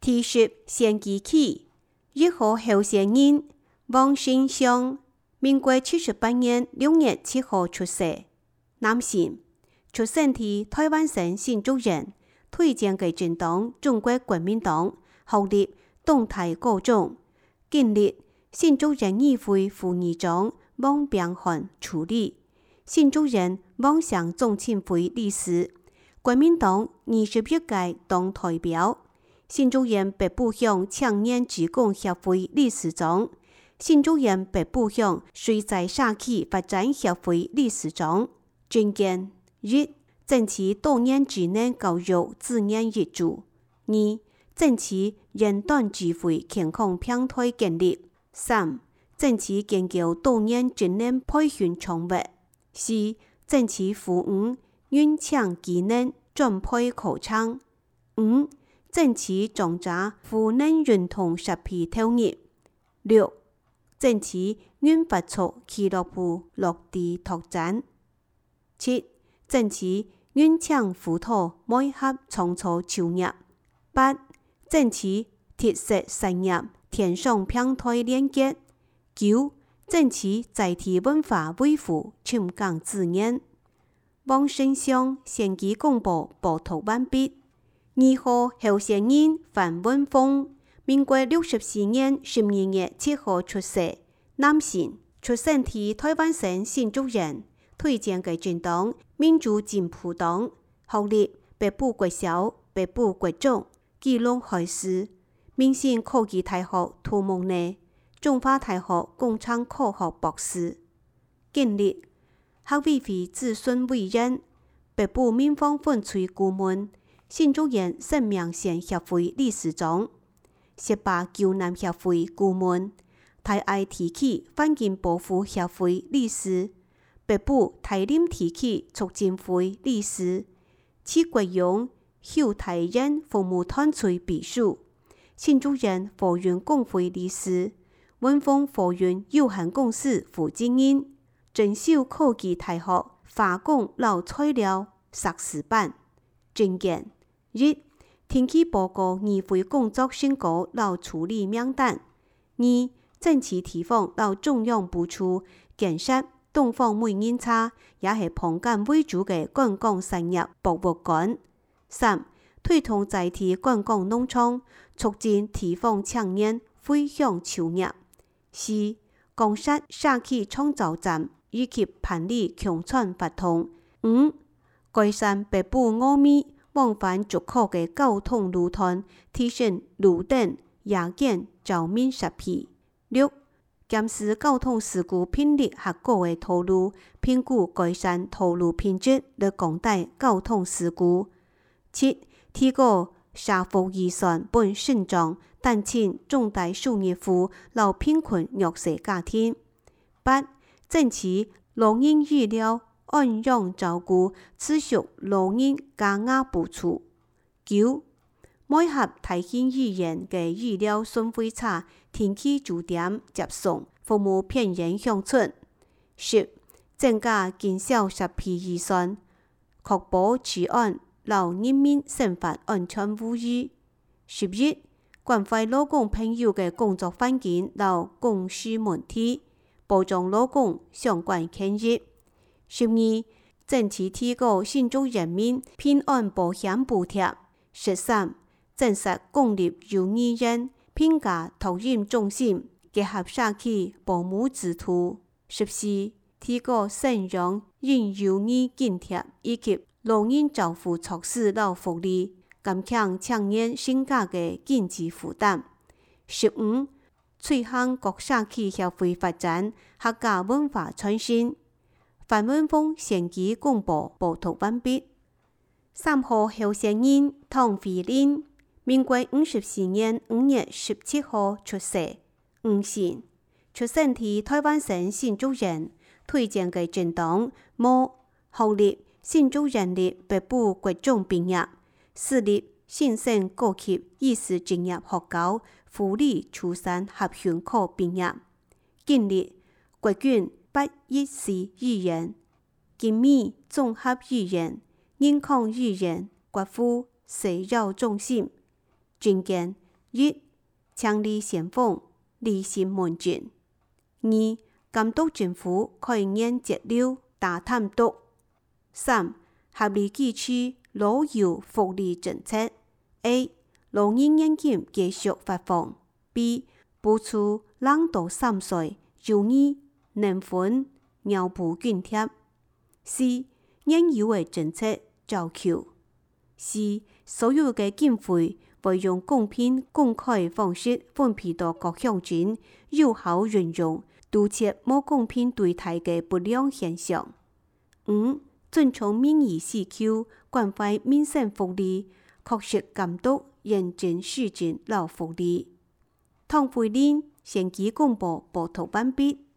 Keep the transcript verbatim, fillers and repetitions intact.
提出先期起，日后候选人王新祥，民国七十八年六月七号出世，男性，出生于台湾省新竹人，推荐给政党中国国民党，后立东台高中，经历新竹人议会副议长王炳汉处理，新竹人妄想中青会理事，国民党二十一届党代表，新竹县北部乡青年职工协会理事长，新竹县北部乡水灾社区发展协会理事长。政见一、争取多年职能教育资源挹注；二、争取人短智慧健康平台建立；三、争取研究多年职能培训创物；四、争取服务运强技能转配考场；五、争取重查赋能运动设备投入；六、争取运发处俱乐部落地拓展；七、争取运强辅导每合创造就业；八、争取特色产业天上平台连接；九、争取在地文化维护深港资源。王新祥选举公布报道完毕。二号候选人范文峰，民国六十四年十二月七号出世，男性，出生于台湾省新竹人，推荐给政党民主进步党，后立北部国小、北部国中、基隆海事、明星科技大学土木系、中华大学工厂科学博士，经历学委会咨询委员、北部民防分区顾问、新竹县生命线协会理事长、十八救难协会顾问、台爱地区环境保护协会理事、北部台林地区促进会理事、七国勇秀台人服务团队秘书、新竹县货运工会理事、文峰货运有限公司负责人、郑州科技大学化工老材料硕士班。政见一、天气报告议会工作成果老处理名单；二、政治提访老中央部处建设东方美人茶，也是棚干为主的观光产业博物馆；三、推动在地观光农场，促进提访青年回乡就业；四、公设社区创造站以及办理强串发通；五、改善北部五米往返竹口的交通路段，提升路灯、夜景照明设备；六、检视交通事故频率和果的道路，评估改善道路品质来降低交通事故；七、提高社福预算本慎重，但请重大收入户老贫困弱势家庭；八、争取老人医疗安养照顾持续老人加压补助；九、每盒台新医院的医疗损费差天气驻点接送服务偏远乡村；十、增加建设设备预算，确保治安老人民生活安全无虞；十一、关怀劳工朋友的工作环境和供需问题，保障劳工相关权益；十二、争取提高新竹人民平安保险补贴；十三、增设公立幼儿园评价托育中心，结合社区保姆制度；十四、提高赡养婴幼儿津贴以及老人照护措施和福利，减轻青年性价的经济负担；十五、推行各社区协会发展客家文化创新。范文峰选举公布报道完毕。三号候选人唐慧玲，民国五十四年五月十七号出世，女性，出生于台湾省新竹人，推荐给政党无后立新竹人立北部国中毕业，私立新生高级医师职业学校护理出山合训课毕业，经历国军八一四医院、金美综合医院、人康医院、国父食药中心。政见一、强力先锋，理性门禁；二、監督政府開源節流，大貪瀆；三、合理支持勞悠福利政策。A. 勞人現金繼續發放。B. 補助兩到三歲幼兒能分尿布津貼。C. 現有的政策照舊。C. 所有嘅經費會用公平公開方式分配到各鄉鎮，有效運用，杜絕冇公平對待嘅不良現象。五、遵從民意需求，關懷民生福利，確實監督認真施政勞福利。唐慧玲選舉公報報道完畢。